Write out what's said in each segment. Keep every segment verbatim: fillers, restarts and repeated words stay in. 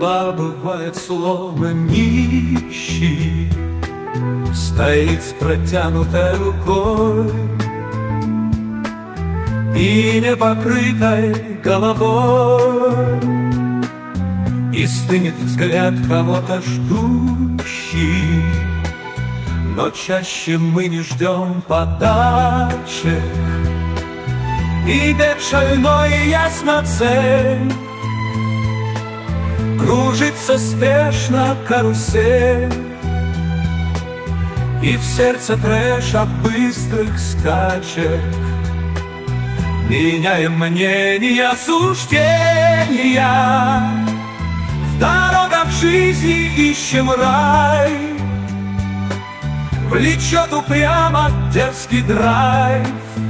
Судьба бывает словно нищий, стоит с протянутой рукой и непокрытой головой, и стынет взгляд кого-то ждущий. Но чаще мы не ждем подачек, и бег шальной и ясна цель. Кружится спешно карусель, и в сердце трэш от быстрых скачек. Меняем мнения, суждения, в дорогах жизни ищем рай. Влечет упрямо дерзкий драйв,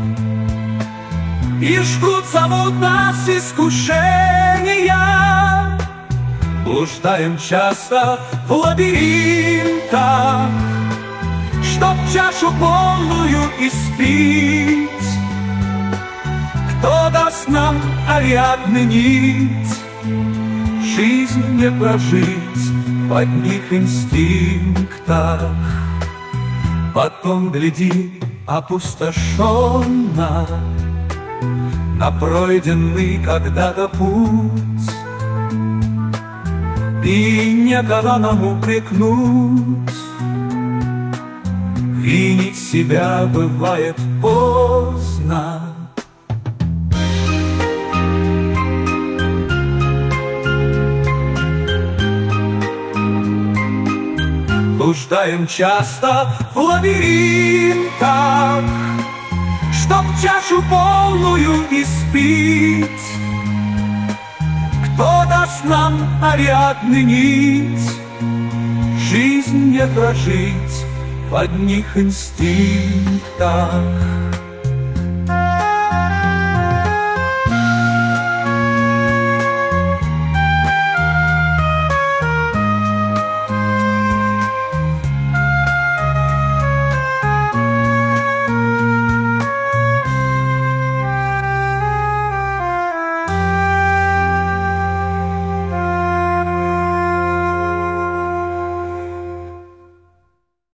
и жгут, зовут нас искушения. Блуждаем часто в лабиринтах, чтоб чашу полную испить. Кто даст нам Ариадны нить, жизнь не прожить в одних инстинктах. Потом гляди опустошенно на пройденный когда-то путь, и некогда нам упрекнуть. Винить себя бывает поздно. Блуждаем часто в лабиринтах, чтоб чашу полную испить. Кто даст нам Ариадны нить, жизнь не прожить в одних инстинктах.